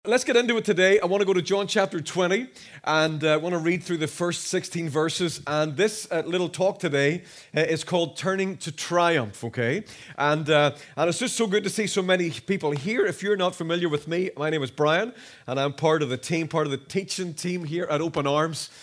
Let's get into it today. I want to go to John chapter 20 and I want to read through the first 16 verses. And this little talk today is called Turning to Triumph, okay? And it's just so good to see so many people here. If you're not familiar with me, my name is Brian and I'm part of the team, part of the teaching team here at Open Arms.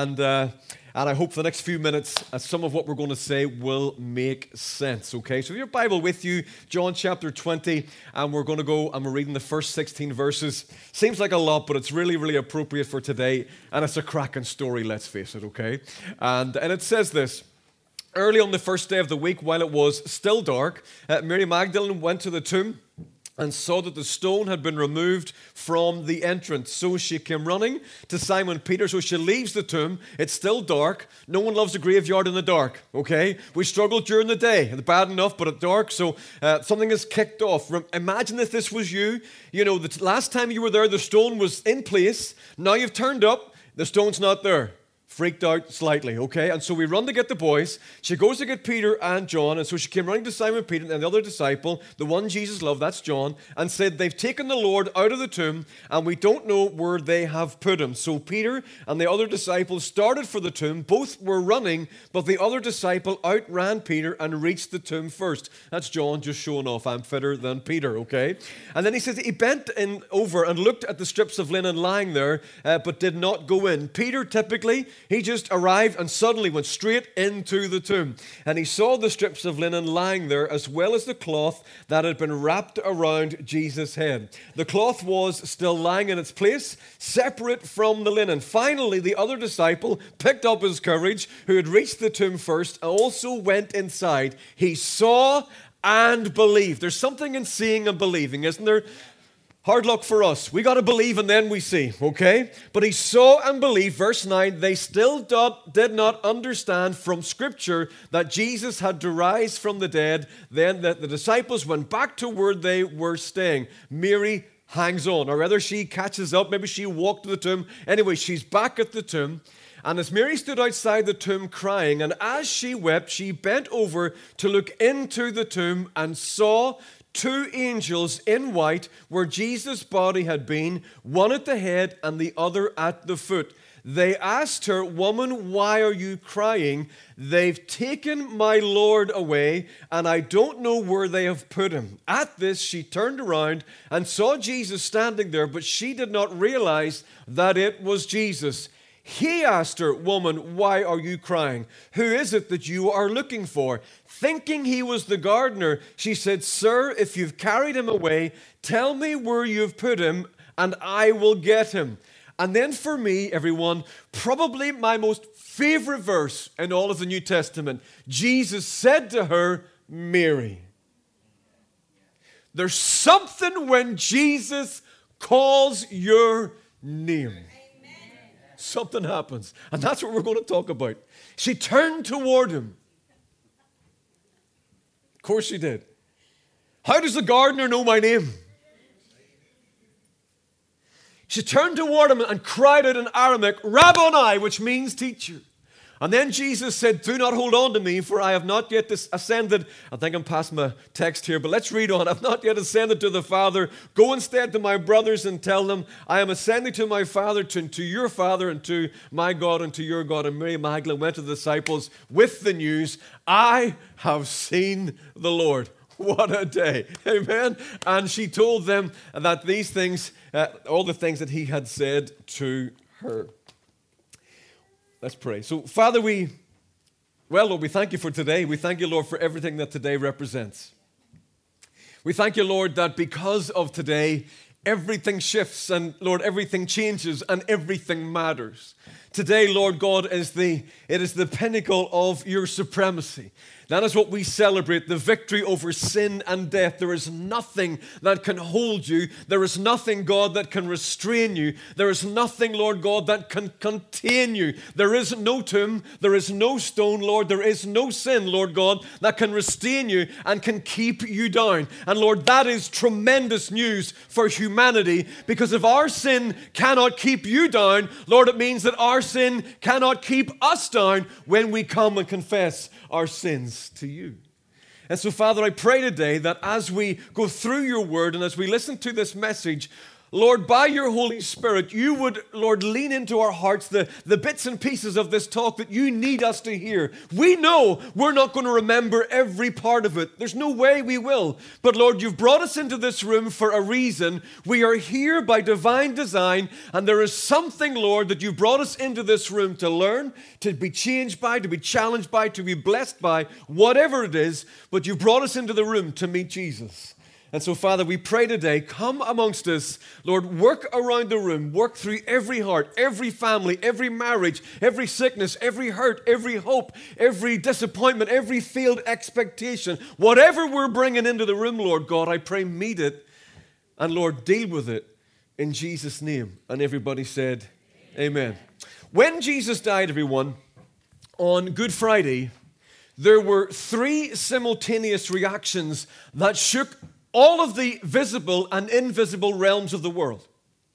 And I hope for the next few minutes, some of what we're going to say will make sense, okay? So if your Bible with you, John chapter 20, and we're going to go, and we're reading the first 16 verses. Seems like a lot, but it's really, really appropriate for today, and it's a cracking story, let's face it, okay? And it says this: early on the first day of the week, while it was still dark, Mary Magdalene went to the tomb and saw that the stone had been removed from the entrance. So she came running to Simon Peter. So she leaves the tomb. It's still dark. No one loves a graveyard in the dark, okay? We struggle during the day. It's bad enough, but at dark, so something is kicked off. Imagine if this was you. You know, the last time you were there, the stone was in place. Now you've turned up, the stone's not there. Freaked out slightly, okay? And so we run to get the boys. She goes to get Peter and John. And so she came running to Simon Peter and the other disciple, the one Jesus loved, that's John, and said, they've taken the Lord out of the tomb and we don't know where they have put him. So Peter and the other disciple started for the tomb. Both were running, but the other disciple outran Peter and reached the tomb first. That's John just showing off, I'm fitter than Peter, okay? And then he says he bent over and looked at the strips of linen lying there, but did not go in. Peter typically, he just arrived and suddenly went straight into the tomb. And he saw the strips of linen lying there, as well as the cloth that had been wrapped around Jesus' head. The cloth was still lying in its place, separate from the linen. Finally, the other disciple picked up his courage, who had reached the tomb first, and also went inside. He saw and believed. There's something in seeing and believing, isn't there? Hard luck for us. We got to believe and then we see, okay? But he saw and believed. Verse 9, they still did not understand from Scripture that Jesus had to rise from the dead. Then the disciples went back to where they were staying. Mary hangs on, or rather she catches up. Maybe she walked to the tomb. Anyway, she's back at the tomb. And as Mary stood outside the tomb crying, and as she wept, she bent over to look into the tomb and saw two angels in white where Jesus' body had been, one at the head and the other at the foot. They asked her, woman, why are you crying? They've taken my Lord away, and I don't know where they have put him. At this, she turned around and saw Jesus standing there, but she did not realize that it was Jesus. He asked her, woman, why are you crying? Who is it that you are looking for? Thinking he was the gardener, she said, sir, if you've carried him away, tell me where you've put him, and I will get him. And then for me, everyone, probably my most favorite verse in all of the New Testament, Jesus said to her, Mary. There's something when Jesus calls your name. Something happens. And that's what we're going to talk about. She turned toward him. Of course she did. How does the gardener know my name? She turned toward him and cried out in Aramaic, Rabboni, which means teacher. And then Jesus said, do not hold on to me, for I have not yet ascended. I think I'm past my text here, but let's read on. I've not yet ascended to the Father. Go instead to my brothers and tell them, I am ascending to my Father, to your Father, and to my God, and to your God. And Mary Magdalene went to the disciples with the news, I have seen the Lord. What a day. Amen. And she told them that these things, all the things that he had said to her. Let's pray. So, Father, Lord, we thank you for today. We thank you, Lord, for everything that today represents. We thank you, Lord, that because of today, everything shifts and, Lord, everything changes and everything matters. Today, Lord God, it is the pinnacle of your supremacy. That is what we celebrate, the victory over sin and death. There is nothing that can hold you. There is nothing, God, that can restrain you. There is nothing, Lord God, that can contain you. There is no tomb. There is no stone, Lord. There is no sin, Lord God, that can restrain you and can keep you down. And Lord, that is tremendous news for humanity, because if our sin cannot keep you down, Lord, it means that our sin cannot keep us down when we come and confess our sins to you. And so, Father, I pray today that as we go through your word and as we listen to this message, Lord, by your Holy Spirit, you would, Lord, lean into our hearts the bits and pieces of this talk that you need us to hear. We know we're not going to remember every part of it. There's no way we will. But Lord, you've brought us into this room for a reason. We are here by divine design, and there is something, Lord, that you've brought us into this room to learn, to be changed by, to be challenged by, to be blessed by, whatever it is. But you've brought us into the room to meet Jesus. And so, Father, we pray today, come amongst us. Lord, work around the room, work through every heart, every family, every marriage, every sickness, every hurt, every hope, every disappointment, every failed expectation. Whatever we're bringing into the room, Lord God, I pray meet it. And Lord, deal with it in Jesus' name. And everybody said, Amen. When Jesus died, everyone, on Good Friday, there were 3 simultaneous reactions that shook all of the visible and invisible realms of the world.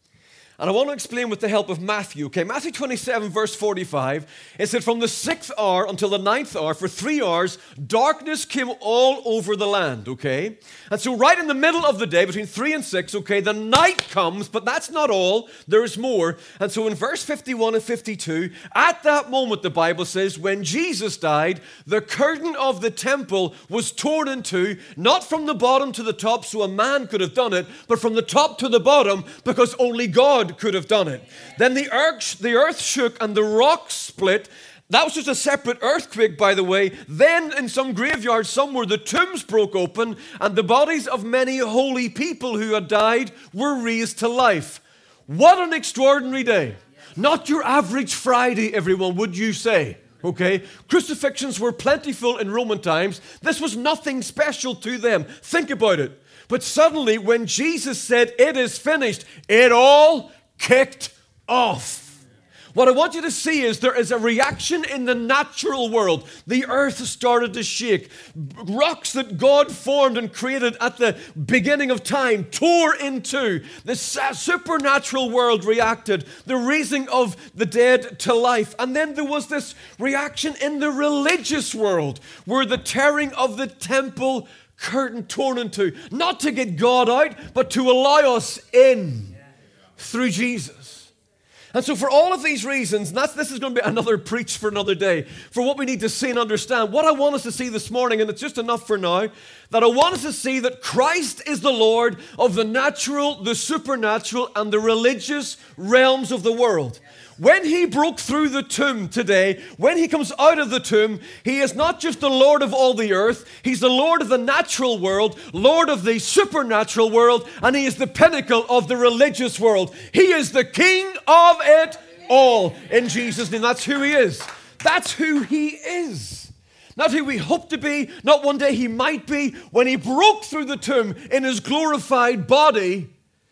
And I want to explain with the help of Matthew. Okay, Matthew 27, verse 45, it said, from the 6th hour until the 9th hour, for 3 hours, darkness came all over the land, okay? And so right in the middle of the day, between 3 and 6, okay, the night comes, but that's not all. There is more. And so in verse 51 and 52, at that moment, the Bible says, when Jesus died, the curtain of the temple was torn in two, not from the bottom to the top, so a man could have done it, but from the top to the bottom, because only God could have done it. Then the earth shook and the rocks split. That was just a separate earthquake, by the way. Then in some graveyard somewhere, the tombs broke open and the bodies of many holy people who had died were raised to life. What an extraordinary day. Not your average Friday, everyone, would you say? Okay, crucifixions were plentiful in Roman times. This was nothing special to them. Think about it. But suddenly, when Jesus said, it is finished, it all kicked off. What I want you to see is there is a reaction in the natural world. The earth started to shake. Rocks that God formed and created at the beginning of time tore in two. The supernatural world reacted. The raising of the dead to life. And then there was this reaction in the religious world where the tearing of the temple curtain torn in two. Not to get God out, but to allow us in through Jesus. And so for all of these reasons, this is going to be another preach for another day, for what we need to see and understand. What I want us to see this morning, and it's just enough for now, that I want us to see that Christ is the Lord of the natural, the supernatural, and the religious realms of the world. When he broke through the tomb today, when he comes out of the tomb, he is not just the Lord of all the earth, he's the Lord of the natural world, Lord of the supernatural world, and he is the pinnacle of the religious world. He is the King of it all in Jesus' name. That's who he is. That's who he is. Not who we hope to be, not one day he might be. When he broke through the tomb in his glorified body,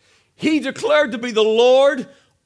he declared to be the Lord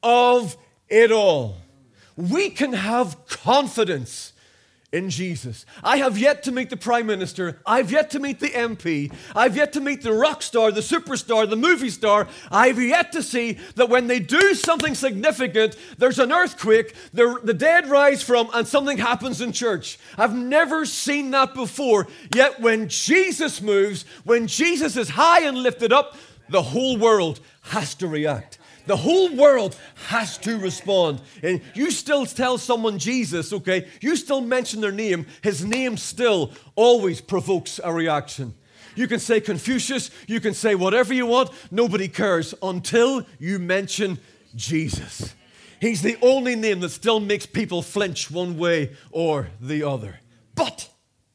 of it all. We can have confidence in Jesus. I have yet to meet the Prime Minister. I've yet to meet the MP. I've yet to meet the rock star, the superstar, the movie star. I've yet to see that when they do something significant, there's an earthquake, the dead rise from, and something happens in church. I've never seen that before. Yet when Jesus moves, when Jesus is high and lifted up, the whole world has to react. The whole world has to respond. And you still tell someone Jesus, okay? You still mention their name. His name still always provokes a reaction. You can say Confucius. You can say whatever you want. Nobody cares until you mention Jesus. He's the only name that still makes people flinch one way or the other. But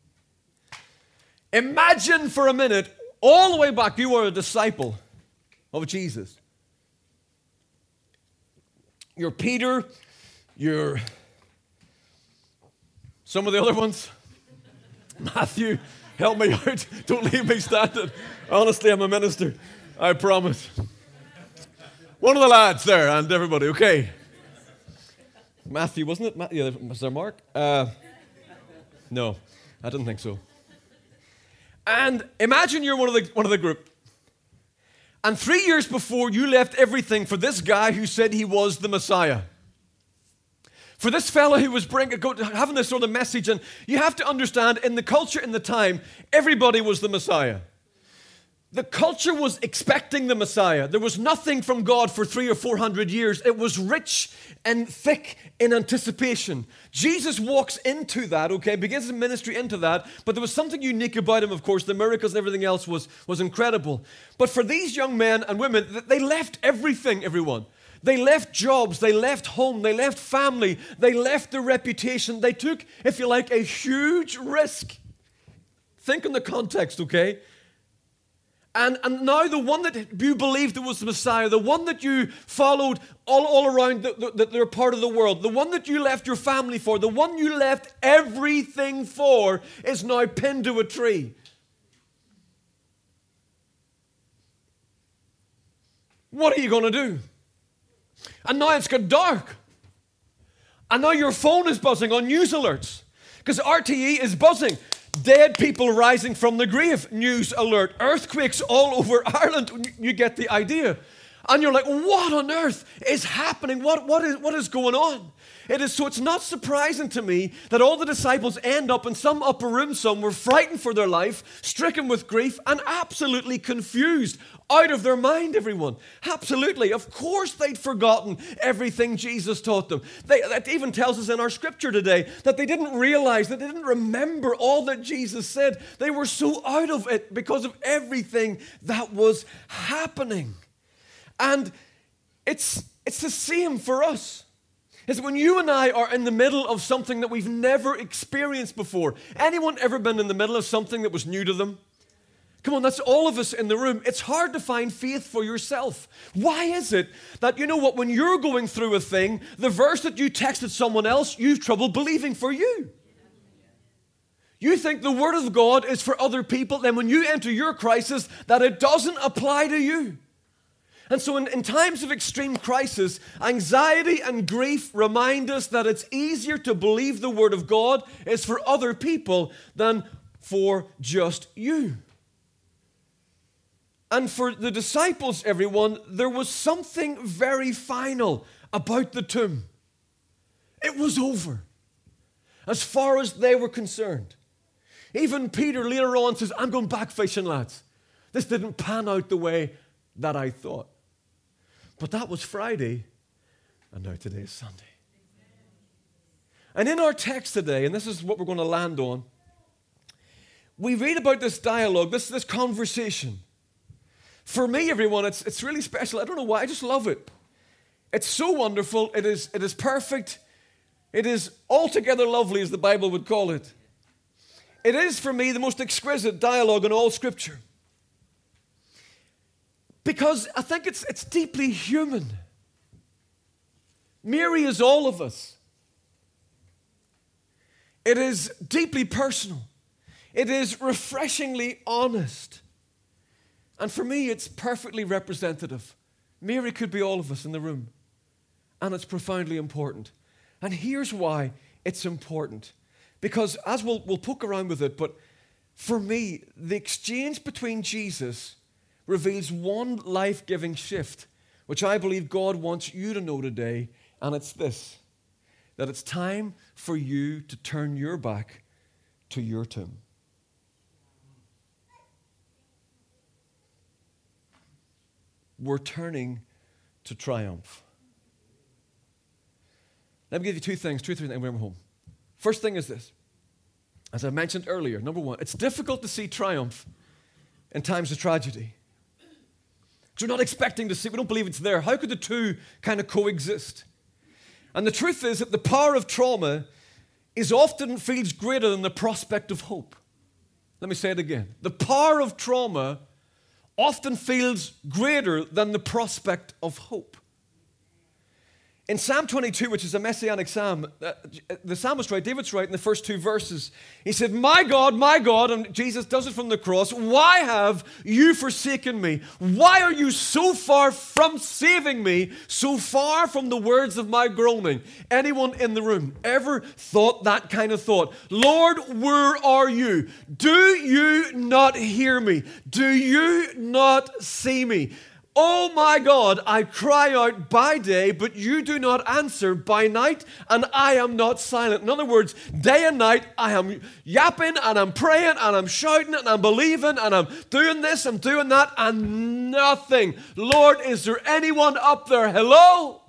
imagine for a minute, all the way back, you were a disciple of Jesus. You're Peter, you're some of the other ones. Matthew, help me out. Don't leave me standing. Honestly, I'm a minister. I promise. One of the lads there and everybody, okay. Matthew, wasn't it? Yeah, was there Mark? No, I didn't think so. And imagine you're one of the group. And 3 years before, you left everything for this guy who said he was the Messiah. For this fellow who was having this sort of message. And you have to understand, in the culture in the time, everybody was the Messiah. The culture was expecting the Messiah. There was nothing from God for 300 or 400 years. It was rich and thick in anticipation. Jesus walks into that, okay, begins his ministry into that, but there was something unique about him, of course. The miracles and everything else was incredible. But for these young men and women, they left everything, everyone. They left jobs, they left home, they left family, they left their reputation. They took, if you like, a huge risk. Think in the context, okay? And now the one that you believed was the Messiah, the one that you followed all around that they're part of the world, the one that you left your family for, the one you left everything for is now pinned to a tree. What are you going to do? And now it's got dark. And now your phone is buzzing on news alerts because RTE is buzzing. Dead people rising from the grave, news alert. Earthquakes all over Ireland. You get the idea. And you're like, what on earth is happening? What is going on? So it's not surprising to me that all the disciples end up in some upper room somewhere, frightened for their life, stricken with grief, and absolutely confused, out of their mind, everyone. Absolutely. Of course they'd forgotten everything Jesus taught them. That even tells us in our scripture today that they didn't realize, that they didn't remember all that Jesus said. They were so out of it because of everything that was happening. And it's the same for us. Is when you and I are in the middle of something that we've never experienced before. Anyone ever been in the middle of something that was new to them? Come on, that's all of us in the room. It's hard to find faith for yourself. Why is it that, you know what, when you're going through a thing, the verse that you texted someone else, you've trouble believing for you? You think the Word of God is for other people, then when you enter your crisis, that it doesn't apply to you. And so in times of extreme crisis, anxiety and grief remind us that it's easier to believe the Word of God is for other people than for just you. And for the disciples, everyone, there was something very final about the tomb. It was over, as far as they were concerned. Even Peter later on says, I'm going back fishing, lads. This didn't pan out the way that I thought. But that was Friday, and now today is Sunday. And in our text today, and this is what we're going to land on, we read about this dialogue, this conversation. For me, everyone, it's really special. I don't know why, I just love it. It's so wonderful. It is perfect. It is altogether lovely, as the Bible would call it. It is, for me, the most exquisite dialogue in all Scripture. Because I think it's deeply human. Mary is all of us. It is deeply personal. It is refreshingly honest. And for me, it's perfectly representative. Mary could be all of us in the room. And it's profoundly important. And here's why it's important. Because as we'll poke around with it, but for me, the exchange between Jesus reveals one life-giving shift, which I believe God wants you to know today, and it's this, that it's time for you to turn your back to your tomb. We're turning to triumph. Let me give you two or three things, and we're home. First thing is this. As I mentioned earlier, number one, it's difficult to see triumph in times of tragedy. We're not expecting to see, we don't believe it's there. How could the two kind of coexist? And the truth is that the power of trauma often feels greater than the prospect of hope. Let me say it again. The power of trauma often feels greater than the prospect of hope. In Psalm 22, which is a messianic psalm, the psalmist David's right in the first two verses. He said, my God, and Jesus does it from the cross, why have you forsaken me? Why are you so far from saving me, so far from the words of my groaning? Anyone in the room ever thought that kind of thought? Lord, where are you? Do you not hear me? Do you not see me? Oh my God, I cry out by day, but you do not answer by night, and I am not silent. In other words, day and night, I am yapping, and I'm praying, and I'm shouting, and I'm believing, and I'm doing this, I'm doing that, and nothing. Lord, is there anyone up there? Hello?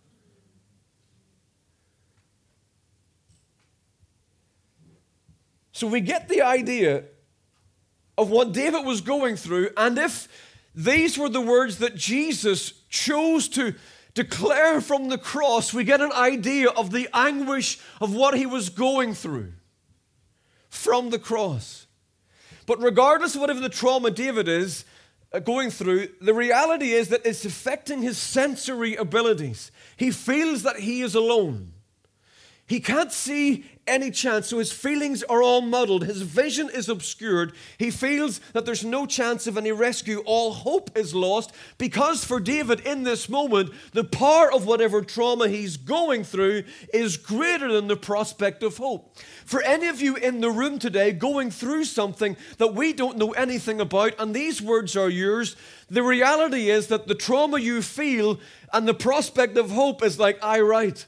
So we get the idea of what David was going through, and if these were the words that Jesus chose to declare from the cross, we get an idea of the anguish of what he was going through from the cross. But regardless of whatever the trauma David is going through, the reality is that it's affecting his sensory abilities. He feels that he is alone. He can't see any chance, so his feelings are all muddled. His vision is obscured. He feels that there's no chance of any rescue. All hope is lost because for David in this moment, the power of whatever trauma he's going through is greater than the prospect of hope. For any of you in the room today going through something that we don't know anything about, and these words are yours, the reality is that the trauma you feel and the prospect of hope is like, I write.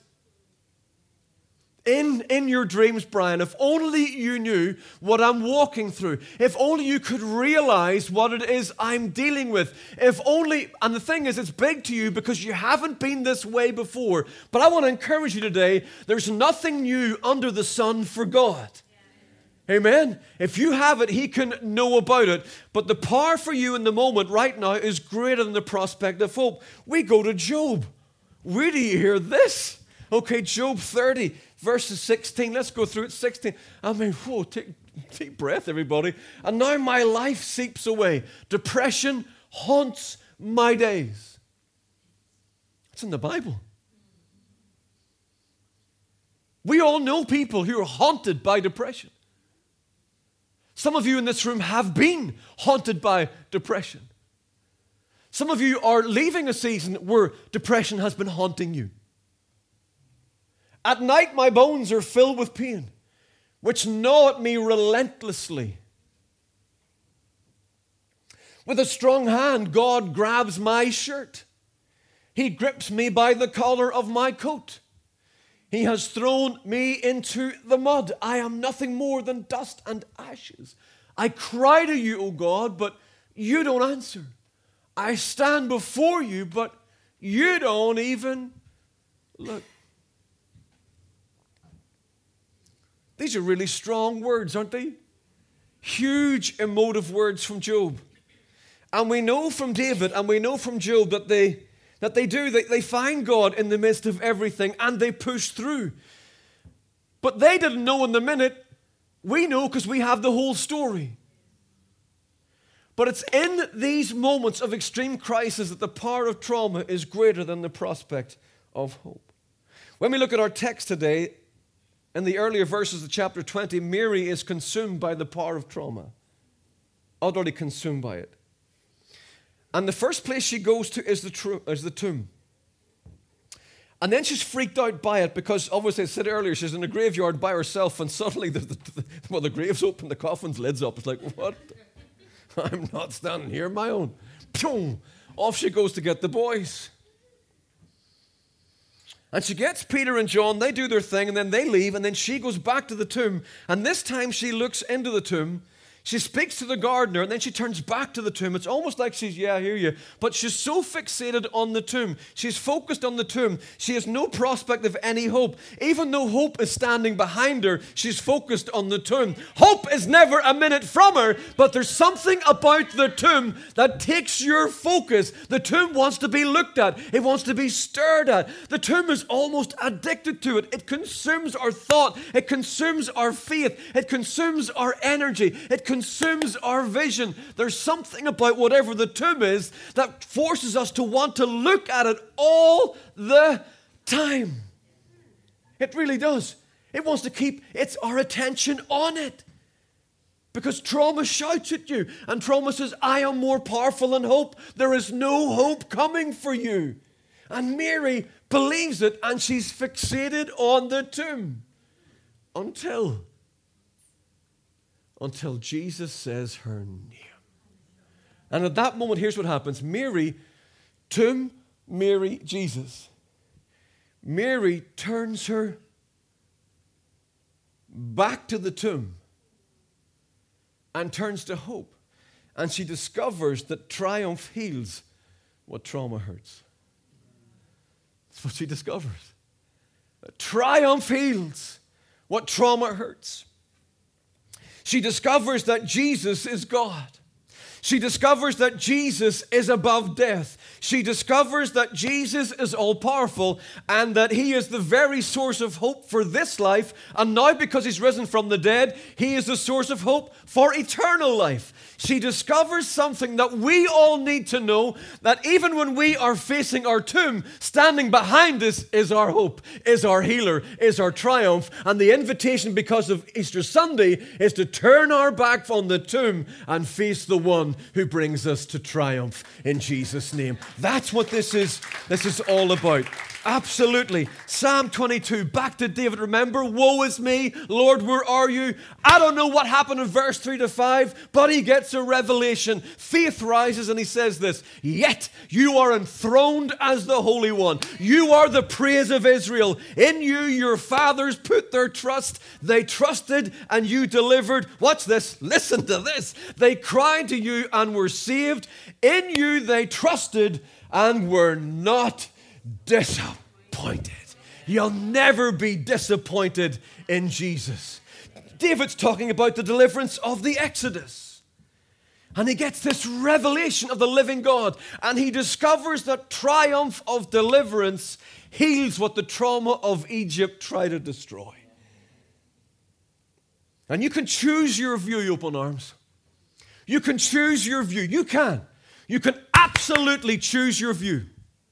In your dreams, Brian, if only you knew what I'm walking through, if only you could realize what it is I'm dealing with, if only, and the thing is, it's big to you because you haven't been this way before. But I want to encourage you today, there's nothing new under the sun for God. Amen? If you have it, he can know about it. But the power for you in the moment right now is greater than the prospect of hope. We go to Job. Where do you hear this? Okay, Job 30, verses 16. Let's go through it. 16. I mean, whoa, take deep breath, everybody. And now my life seeps away. Depression haunts my days. It's in the Bible. We all know people who are haunted by depression. Some of you in this room have been haunted by depression. Some of you are leaving a season where depression has been haunting you. At night my bones are filled with pain, which gnaw at me relentlessly. With a strong hand, God grabs my shirt. He grips me by the collar of my coat. He has thrown me into the mud. I am nothing more than dust and ashes. I cry to you, O God, but you don't answer. I stand before you, but you don't even look. These are really strong words, aren't they? Huge emotive words from Job. And we know from David and we know from Job that they find God in the midst of everything and they push through. But they didn't know in the minute. We know because we have the whole story. But it's in these moments of extreme crisis that the power of trauma is greater than the prospect of hope. When we look at our text today, in the earlier verses of chapter 20, Mary is consumed by the power of trauma. Utterly consumed by it. And the first place she goes to is the tomb. And then she's freaked out by it because, obviously, I said earlier, she's in a graveyard by herself and suddenly the grave's open, the coffin's lid's up. It's like, what? I'm not standing here on my own. Boom! Off she goes to get the boys. And she gets Peter and John, they do their thing, and then they leave, and then she goes back to the tomb. And this time she looks into the tomb. She speaks to the gardener, and then she turns back to the tomb. It's almost like she's, yeah, I hear you. But she's so fixated on the tomb. She's focused on the tomb. She has no prospect of any hope. Even though hope is standing behind her, she's focused on the tomb. Hope is never a minute from her, but there's something about the tomb that takes your focus. The tomb wants to be looked at. It wants to be stared at. The tomb is almost addicted to it. It consumes our thought. It consumes our faith. It consumes our energy. It consumes our vision. There's something about whatever the tomb is that forces us to want to look at it all the time. It really does. It wants to keep our attention on it. Because trauma shouts at you and trauma says, I am more powerful than hope. There is no hope coming for you. And Mary believes it and she's fixated on the tomb until Jesus says her name. And at that moment, here's what happens. Mary tomb, Mary, Jesus. Mary turns her back to the tomb and turns to hope. And she discovers that triumph heals what trauma hurts. That's what she discovers. That triumph heals what trauma hurts. She discovers that Jesus is God. She discovers that Jesus is above death. She discovers that Jesus is all-powerful and that He is the very source of hope for this life. And now, because He's risen from the dead, He is the source of hope for eternal life. She discovers something that we all need to know, that even when we are facing our tomb, standing behind us is our hope, is our healer, is our triumph. And the invitation, because of Easter Sunday, is to turn our back on the tomb and face the one who brings us to triumph in Jesus' name. That's what this is all about. Absolutely. Psalm 22, back to David. Remember, woe is me, Lord, where are you? I don't know what happened in verse 3 to 5, but he gets a revelation. Faith rises and he says this, yet you are enthroned as the Holy One. You are the praise of Israel. In you, your fathers put their trust. They trusted and you delivered. Watch this. Listen to this. They cried to you and were saved. In you, they trusted and were not disappointed. You'll never be disappointed in Jesus. David's talking about the deliverance of the Exodus. And he gets this revelation of the living God. And he discovers that triumph of deliverance heals what the trauma of Egypt tried to destroy. And you can choose your view, open arms. You can choose your view. You can. You can absolutely choose your view.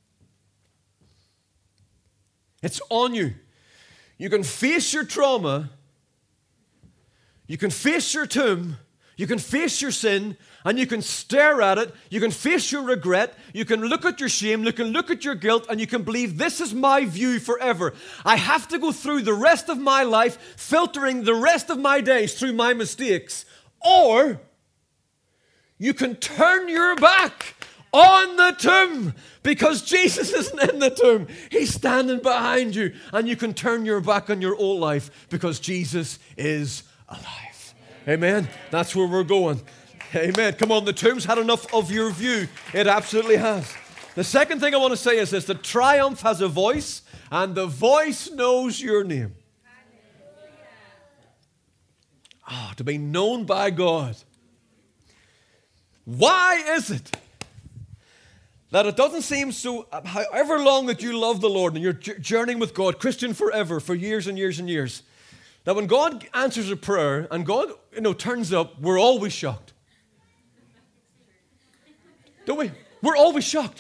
It's on you. You can face your trauma. You can face your tomb. You can face your sin. And you can stare at it. You can face your regret. You can look at your shame. You can look at your guilt. And you can believe this is my view forever. I have to go through the rest of my life filtering the rest of my days through my mistakes. Or you can turn your back on the tomb because Jesus isn't in the tomb. He's standing behind you. And you can turn your back on your old life because Jesus is alive. Amen. That's where we're going. Amen. Come on, the tomb's had enough of your view. It absolutely has. The second thing I want to say is this. The triumph has a voice and the voice knows your name. To be known by God. Why is it that it doesn't seem so, however long that you love the Lord and you're journeying with God, Christian forever, for years and years and years, that when God answers a prayer and God, turns up, we're always shocked. Don't we? We're always shocked.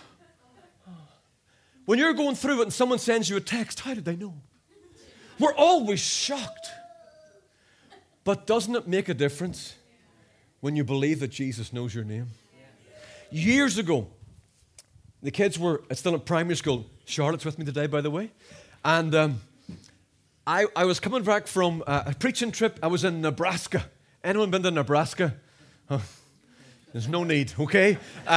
When you're going through it and someone sends you a text, how did they know? We're always shocked. But doesn't it make a difference when you believe that Jesus knows your name? Years ago, the kids were still in primary school. Charlotte's with me today, by the way. And I was coming back from a preaching trip. I was in Nebraska. Anyone been to Nebraska? There's no need, okay?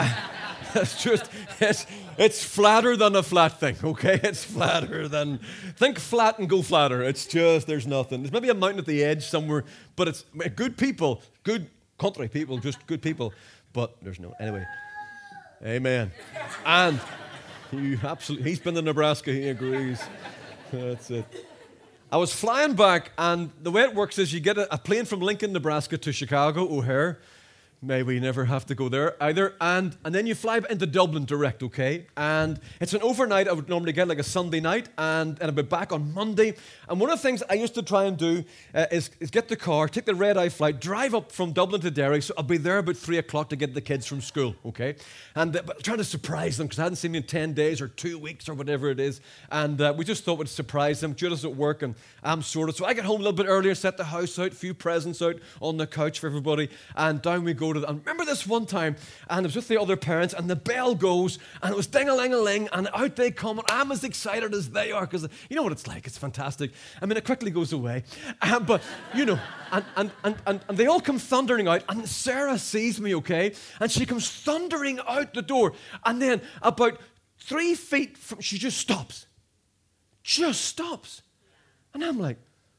It's flatter than a flat thing, okay? It's flatter than, think flat and go flatter. It's just, there's nothing. There's maybe a mountain at the edge somewhere, but it's good people, good country people, just good people, but there's no, anyway. Amen. And he's been to Nebraska, he agrees. That's it. I was flying back, and the way it works is you get a plane from Lincoln, Nebraska to Chicago, O'Hare. May we never have to go there either. And then you fly into Dublin direct, okay? And it's an overnight. I would normally get like a Sunday night, and I'd be back on Monday. And one of the things I used to try and do is get the car, take the red-eye flight, drive up from Dublin to Derry, so I'll be there about 3 o'clock to get the kids from school, okay? And but trying to surprise them because I hadn't seen them in 10 days or 2 weeks or whatever it is. And we just thought we'd surprise them. Judah's at work, and I'm sorted. So I get home a little bit earlier, set the house out, a few presents out on the couch for everybody, and down we go to that. And remember this one time, and I was with the other parents, and the bell goes, and it was ding-a-ling-a-ling, and out they come, and I'm as excited as they are, because you know what it's like. It's fantastic. I mean, it quickly goes away. But, you know, and they all come thundering out, and Sarah sees me, okay? And she comes thundering out the door, and then about 3 feet from, she just stops. Just stops. And I'm like,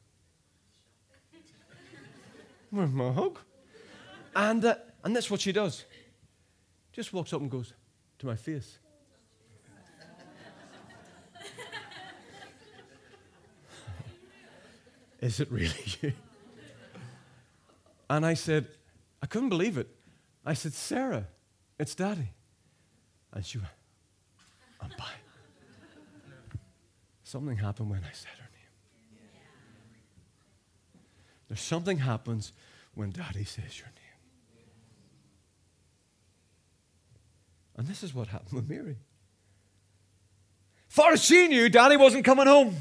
where's my hug? And that's what she does. Just walks up and goes to my face. Is it really you? And I said, I couldn't believe it. I said, Sarah, it's Daddy. And she went, I'm by. Something happened when I said her name. There's something happens when Daddy says your name. And this is what happened with Mary. Far as she knew, Daddy wasn't coming home.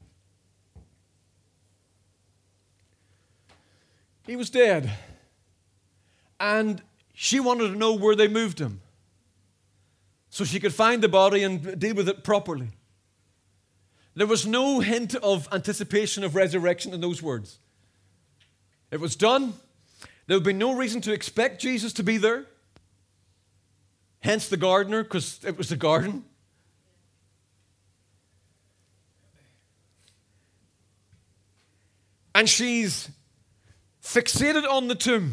He was dead. And she wanted to know where they moved him, so she could find the body and deal with it properly. There was no hint of anticipation of resurrection in those words. It was done. There would be no reason to expect Jesus to be there. Hence the gardener, because it was the garden. And she's fixated on the tomb.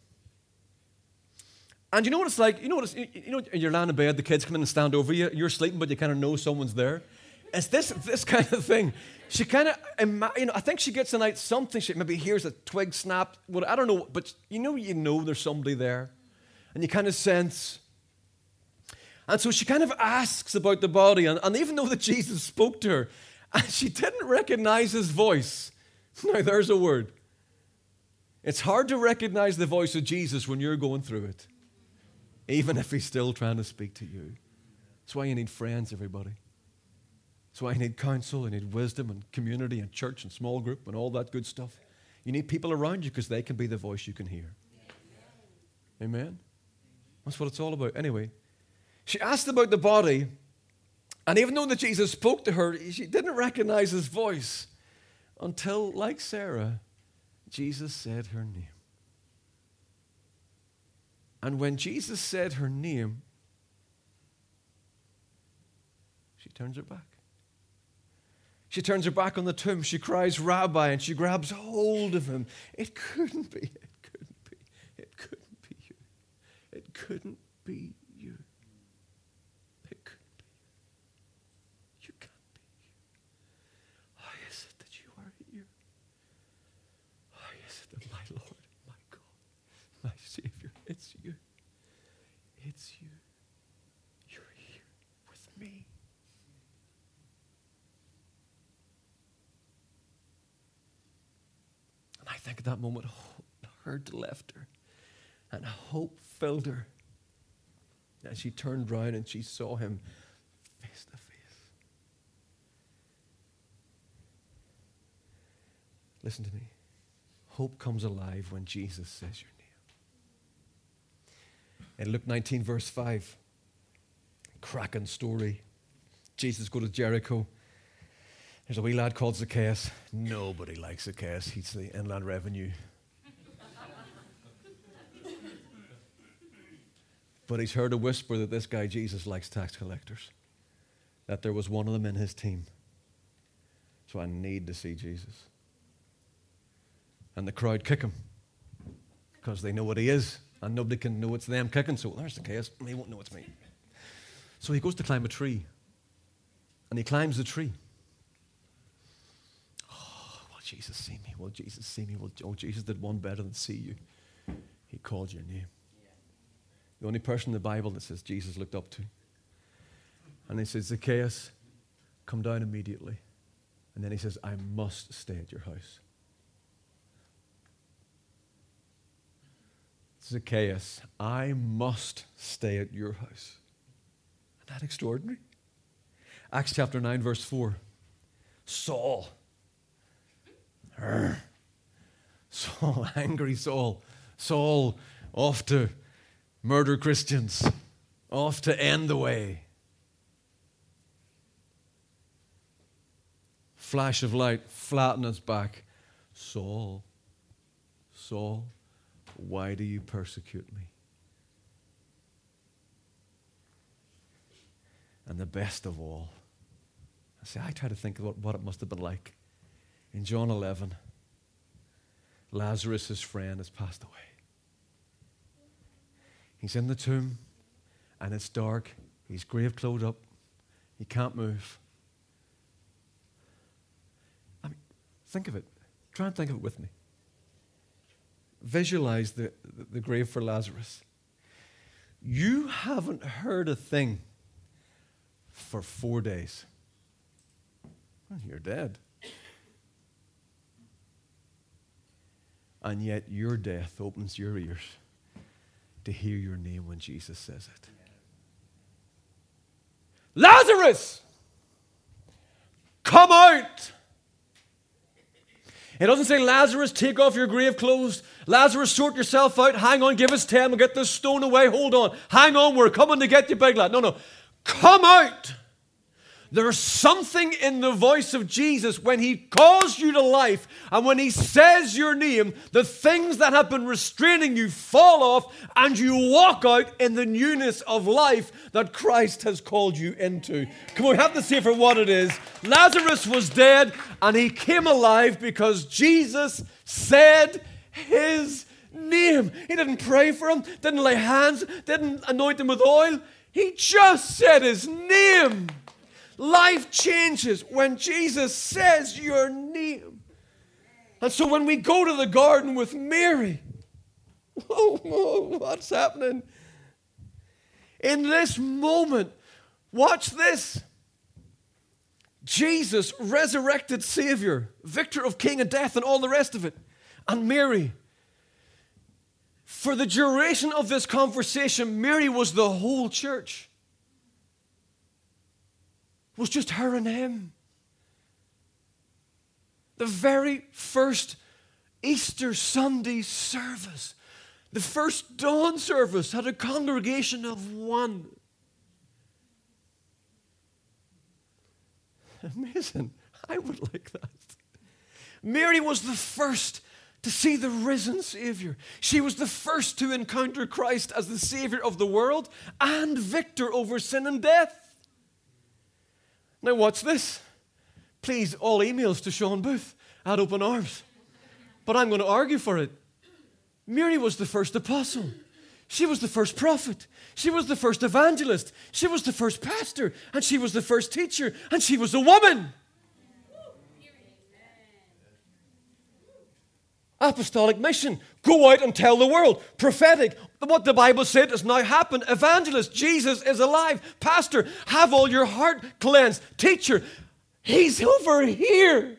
And you know what it's like? You know, you're lying in bed, the kids come in and stand over you. You're sleeping, but you kind of know someone's there. It's this kind of thing. She kind of, I think she gets a night something. She maybe hears a twig snap. Well, I don't know, but you know there's somebody there. And you kind of sense. And so she kind of asks about the body. And even though that Jesus spoke to her, and she didn't recognize his voice. Now, there's a word. It's hard to recognize the voice of Jesus when you're going through it, even if he's still trying to speak to you. That's why you need friends, everybody. That's why you need counsel, you need wisdom and community and church and small group and all that good stuff. You need people around you because they can be the voice you can hear. Amen? That's what it's all about. Anyway, she asked about the body, and even though that Jesus spoke to her, she didn't recognize his voice until, like Sarah, Jesus said her name. And when Jesus said her name, she turns her back. She turns her back on the tomb. She cries, Rabbi, and she grabs hold of him. It couldn't be. It couldn't be. It couldn't be you. It couldn't be you. It couldn't be you. You can't be you. How is it that you are here? How is it that my Lord, my God, my Savior, it's you. It's you. You're here with me. And I think at that moment, hope left her, and hope filled her. And she turned round and she saw him face to face. Listen to me. Hope comes alive when Jesus says your name. In Luke 19, verse 5, cracking story. Jesus go to Jericho. There's a wee lad called Zacchaeus. Nobody likes Zacchaeus. He's the inland revenue. But he's heard a whisper that this guy Jesus likes tax collectors, that there was one of them in his team. So I need to see Jesus. And the crowd kick him because they know what he is, and nobody can know it's them kicking. So there's Zacchaeus. He won't know it's me. So he goes to climb a tree, and he climbs the tree. Oh, will Jesus see me? Will Jesus see me? Oh, Jesus did one better than see you. He called your name. The only person in the Bible that says Jesus looked up to. And he says, Zacchaeus, come down immediately. And then he says, I must stay at your house. Zacchaeus, I must stay at your house. Isn't that extraordinary? Acts chapter 9, verse 4. Saul, angry Saul. Saul off to murder Christians, off to end the way. Flash of light, flat on his back. Saul, Saul, why do you persecute me? And the best of all, I try to think of what it must have been like. In John 11, Lazarus, his friend, has passed away. He's in the tomb, and it's dark. He's grave clothed up. He can't move. I mean, think of it. Try and think of it with me. Visualize the grave for Lazarus. You haven't heard a thing for 4 days. Well, you're dead. And yet your death opens your ears to hear your name when Jesus says it. Lazarus, come out. It doesn't say, Lazarus, take off your grave clothes. Lazarus, sort yourself out. Hang on, give us 10. We'll get this stone away. Hold on. Hang on, we're coming to get you, big lad. No. Come out. There's something in the voice of Jesus when he calls you to life and when he says your name, the things that have been restraining you fall off and you walk out in the newness of life that Christ has called you into. Come on, we have to see for what it is. Lazarus was dead and he came alive because Jesus said his name. He didn't pray for him, didn't lay hands, didn't anoint him with oil. He just said his name. Life changes when Jesus says your name. And so when we go to the garden with Mary, whoa, what's happening? In this moment, watch this. Jesus, resurrected Savior, victor of king and death and all the rest of it, and Mary. For the duration of this conversation, Mary was the whole church. It was just her and him. The very first Easter Sunday service, the first dawn service, had a congregation of one. Amazing. I would like that. Mary was the first to see the risen Savior. She was the first to encounter Christ as the Savior of the world and victor over sin and death. Now watch this. Please, all emails to Sean Booth at Open Arms. But I'm going to argue for it. Mary was the first apostle. She was the first prophet. She was the first evangelist. She was the first pastor. And she was the first teacher. And she was a woman. Apostolic mission. Go out and tell the world. Prophetic. What the Bible said has now happened. Evangelist. Jesus is alive. Pastor. Have all your heart cleansed. Teacher. He's over here.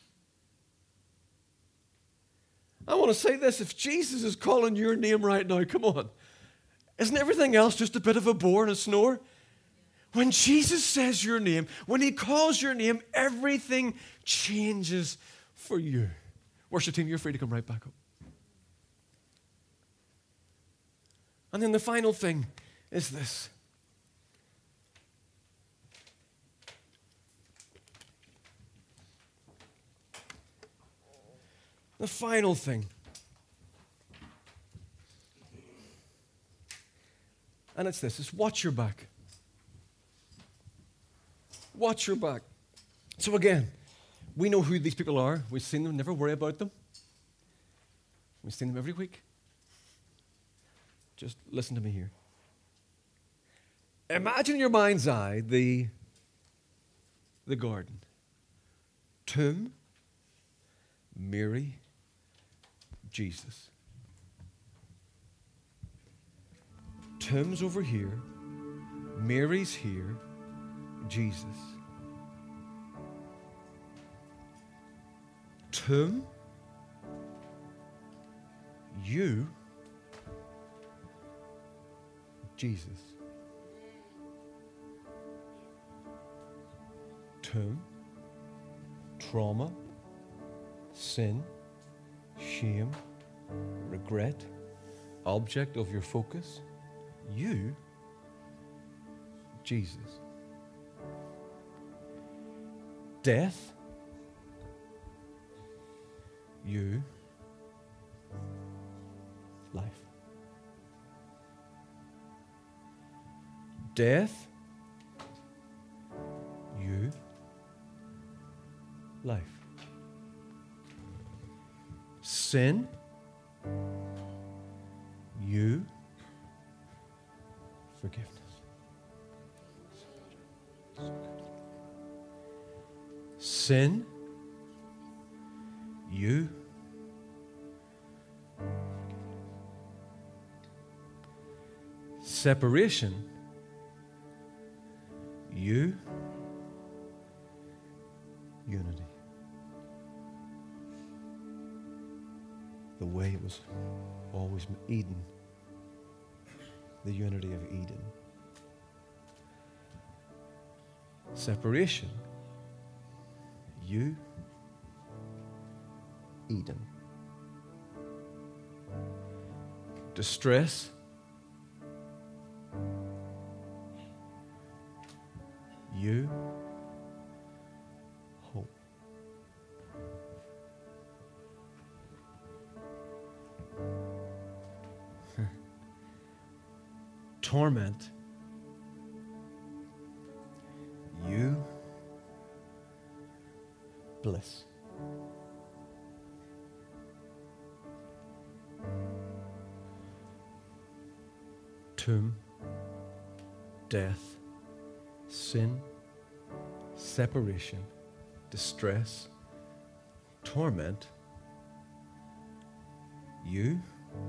I want to say this. If Jesus is calling your name right now, come on. Isn't everything else just a bit of a bore and a snore? When Jesus says your name, when he calls your name, everything changes for you. Worship team, you're free to come right back up. And then the final thing is this. The final thing. And it's this, it's watch your back. Watch your back. So again, we know who these people are. We've seen them, never worry about them. We've seen them every week. Just listen to me here. Imagine in your mind's eye the garden. Tomb, Mary, Jesus. Tomb's over here. Mary's here. Jesus. Tomb, you, Jesus. Tomb, trauma, sin, shame, regret, object of your focus? You, Jesus. Death, you, life. Death, you, life. Sin, you, forgiveness. So good. Sin, you, separation, you, unity. The way it was always Eden, the unity of Eden. Separation, you, Eden. Distress, you, hope. Torment, you, bliss. Tomb, death, sin, separation, distress, torment, you,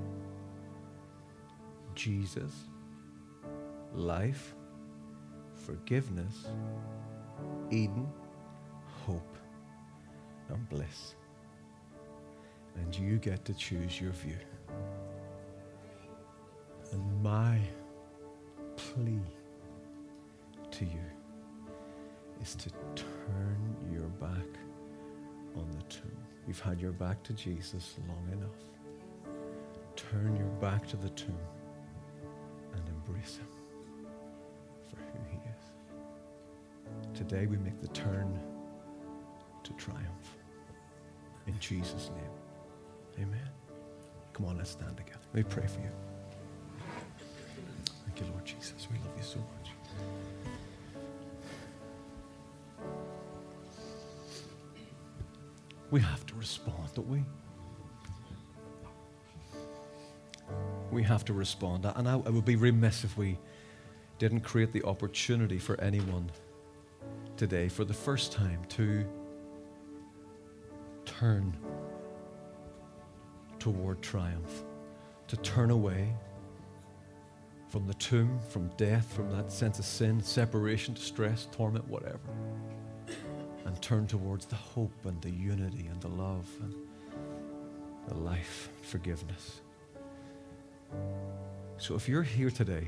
Jesus, life, forgiveness, Eden, hope, and bliss. And you get to choose your view. And my plea to you is to turn your back on the tomb. You've had your back to Jesus long enough. Turn your back to the tomb and embrace him for who he is. Today we make the turn to triumph. In Jesus' name, amen. Come on, let's stand together. Let me pray for you. Thank you, Lord Jesus. We love you so much. We have to respond, don't we? We have to respond. And I would be remiss if we didn't create the opportunity for anyone today, for the first time, to turn toward triumph, to turn away from the tomb, from death, from that sense of sin, separation, distress, torment, whatever, and turn towards the hope and the unity and the love and the life, forgiveness. So if you're here today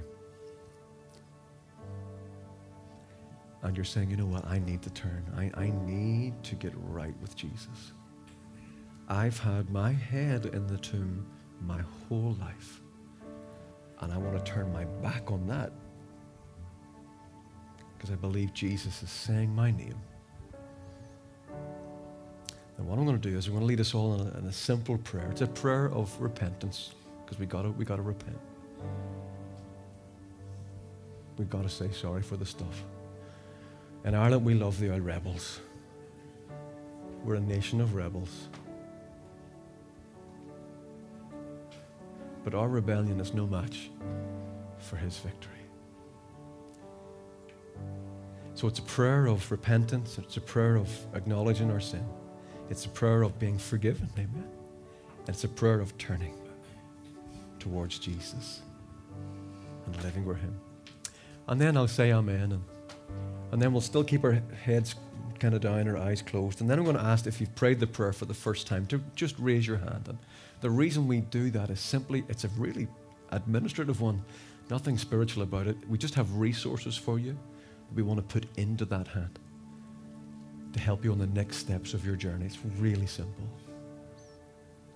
and you're saying, you know what, I need to turn. I need to get right with Jesus. I've had my head in the tomb my whole life, and I want to turn my back on that because I believe Jesus is saying my name. And what I'm going to do is I'm going to lead us all in a simple prayer. It's a prayer of repentance, because we got to repent. We've got to say sorry for the stuff. In Ireland, we love the old rebels. We're a nation of rebels. But our rebellion is no match for his victory. So it's a prayer of repentance. It's a prayer of acknowledging our sin. It's a prayer of being forgiven. Amen. And it's a prayer of turning towards Jesus and living with him. And then I'll say amen. And then we'll still keep our heads kind of down, our eyes closed. And then I'm going to ask if you've prayed the prayer for the first time to just raise your hand. And the reason we do that is simply, it's a really administrative one, nothing spiritual about it. We just have resources for you that we want to put into that hand to help you on the next steps of your journey. It's really simple.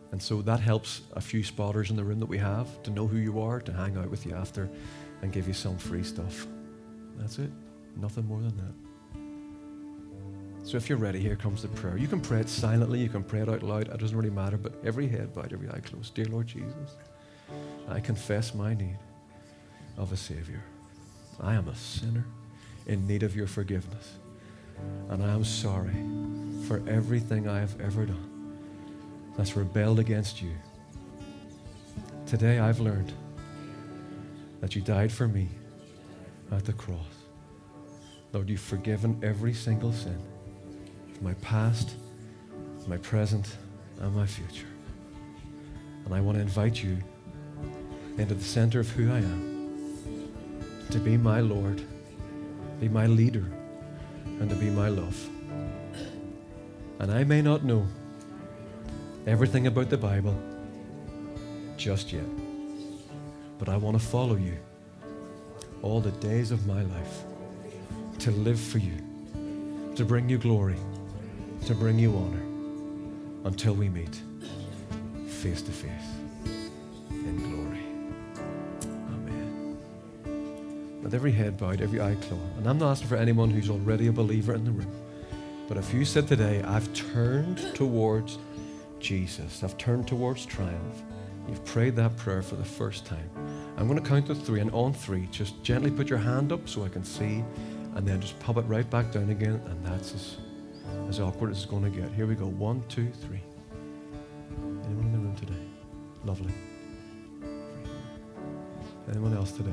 And so that helps a few spotters in the room that we have to know who you are, to hang out with you after and give you some free stuff. That's it. Nothing more than that. So if you're ready, here comes the prayer. You can pray it silently, you can pray it out loud. It doesn't really matter, but every head bowed, every eye closed. Dear Lord Jesus, I confess my need of a Savior. I am a sinner in need of your forgiveness. And I am sorry for everything I have ever done that's rebelled against you. Today I've learned that you died for me at the cross. Lord, you've forgiven every single sin, my past, my present, and my future. And I want to invite you into the center of who I am, to be my Lord, be my leader, and to be my love. And I may not know everything about the Bible just yet, but I want to follow you all the days of my life, to live for you, to bring you glory, to bring you honor, until we meet face to face in glory. Amen. With every head bowed, every eye closed, and I'm not asking for anyone who's already a believer in the room, but if you said today, I've turned towards Jesus, I've turned towards triumph, you've prayed that prayer for the first time, I'm going to count to 3, and on 3, just gently put your hand up so I can see, and then just pop it right back down again, and that's as awkward as it's going to get. Here we go. 1, 2, 3. Anyone in the room today? Lovely. Anyone else today?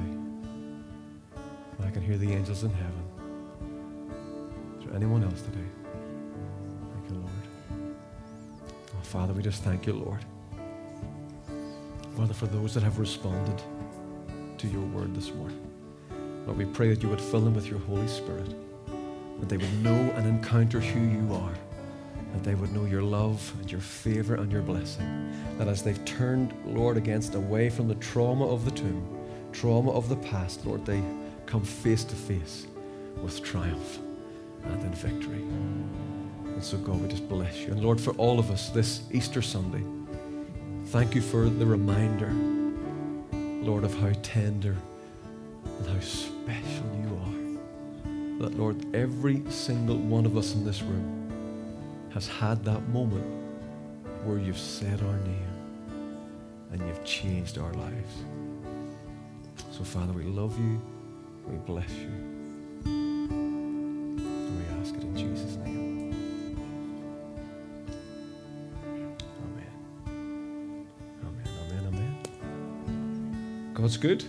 I can hear the angels in heaven. Is there anyone else today? Thank you, Lord. Oh, Father, we just thank you, Lord. Father, for those that have responded to your word this morning, Lord, we pray that you would fill them with your Holy Spirit, that they would know and encounter who you are, that they would know your love and your favor and your blessing, that as they've turned, Lord, away from the trauma of the tomb, trauma of the past, Lord, they come face to face with triumph and in victory. And so, God, we just bless you. And Lord, for all of us this Easter Sunday, thank you for the reminder, Lord, of how tender and how special you are. That, Lord, every single one of us in this room has had that moment where you've said our name and you've changed our lives. So, Father, we love you, we bless you, and we ask it in Jesus' name. Amen. Amen, amen, amen. God's good.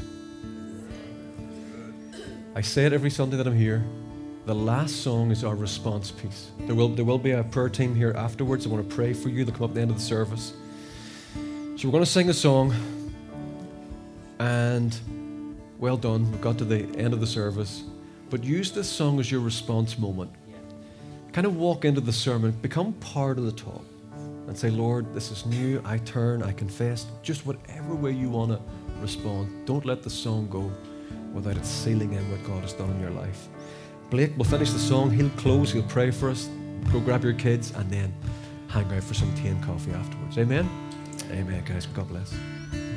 I say it every Sunday that I'm here. The last song is our response piece. There will be a prayer team here afterwards. I want to pray for you. They'll come up at the end of the service. So we're going to sing a song. And well done. We've got to the end of the service. But use this song as your response moment. Kind of walk into the sermon. Become part of the talk. And say, Lord, this is new. I turn. I confess. Just whatever way you want to respond. Don't let the song go without it sealing in what God has done in your life. Blake will finish the song. He'll close. He'll pray for us. Go grab your kids and then hang out for some tea and coffee afterwards. Amen? Amen, guys. God bless.